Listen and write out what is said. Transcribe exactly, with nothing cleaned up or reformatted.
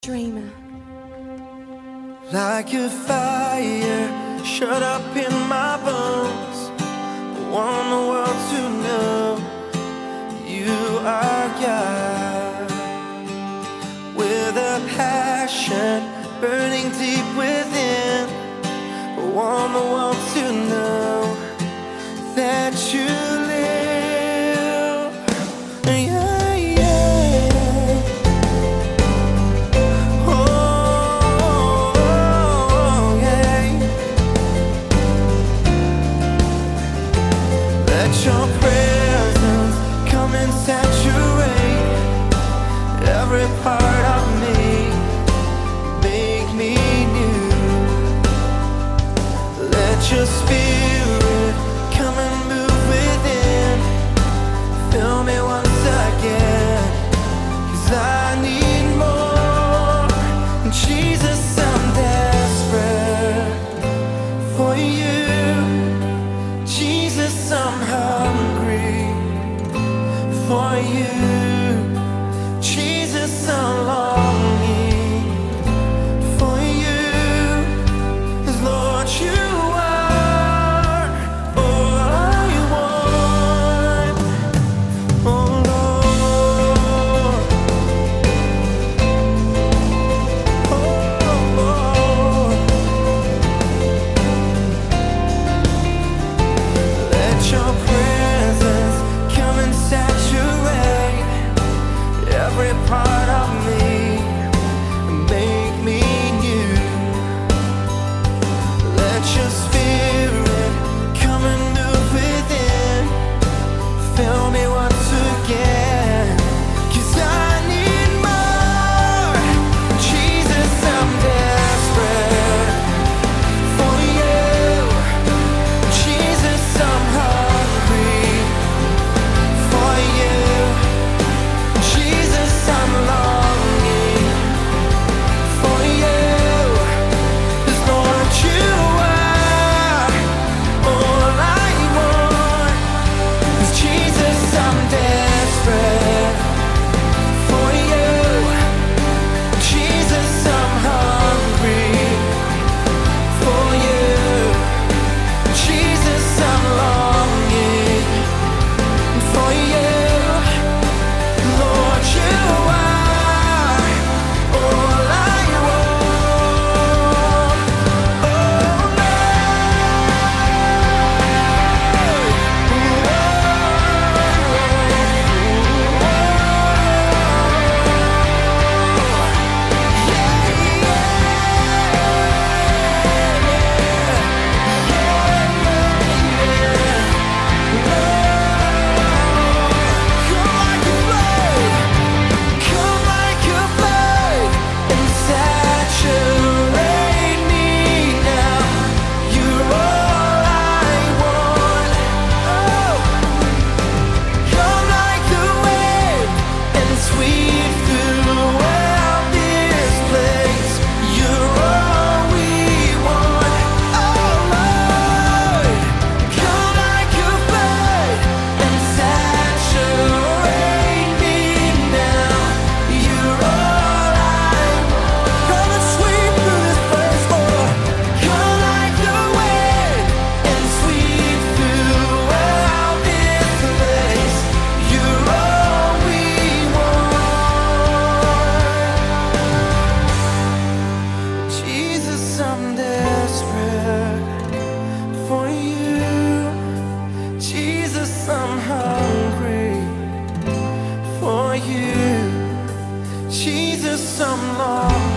Dreamer. Like a fire shut up in my bones, I want the world to know you are God. With a passion burning deep within, I want the world to know that you live. Yeah, yeah. Oh, yeah. Let your presence come and saturate every part of me, make me new. Let your spirit come and move within, fill me once again, 'cause I need more. Jesus, I'm desperate for you. Jesus, I'm hungry for you. Jesus, I'm longing for you. 'Cause Lord, you are all I want. Oh Lord, oh Lord. Let your presence come and saturate every part of me, make me new. Let your spirit come and move within, fill me once again, 'cause I need more. Jesus, I'm desperate for you. Jesus, I'm hungry for you. Jesus, I'm longing for you. 'Cause Lord, you are all I want. 'Cause Jesus, I'm desperate for you. Jesus, I'm hungry for you. Jesus, I'm longing for you. Lord, you are all I want. Oh come like a flood and saturate me now. You're all I want. Oh, come like a wave and sweep throughout this place. You're all we want. Oh Lord, come like a flood and saturate me now. You're all I want. Come and sweep through this place, Lord. Come like a wave and sweep throughout this place. You're all we want. Jesus, I'm desperate for you. Jesus, I'm hungry for you. Jesus, I'm lost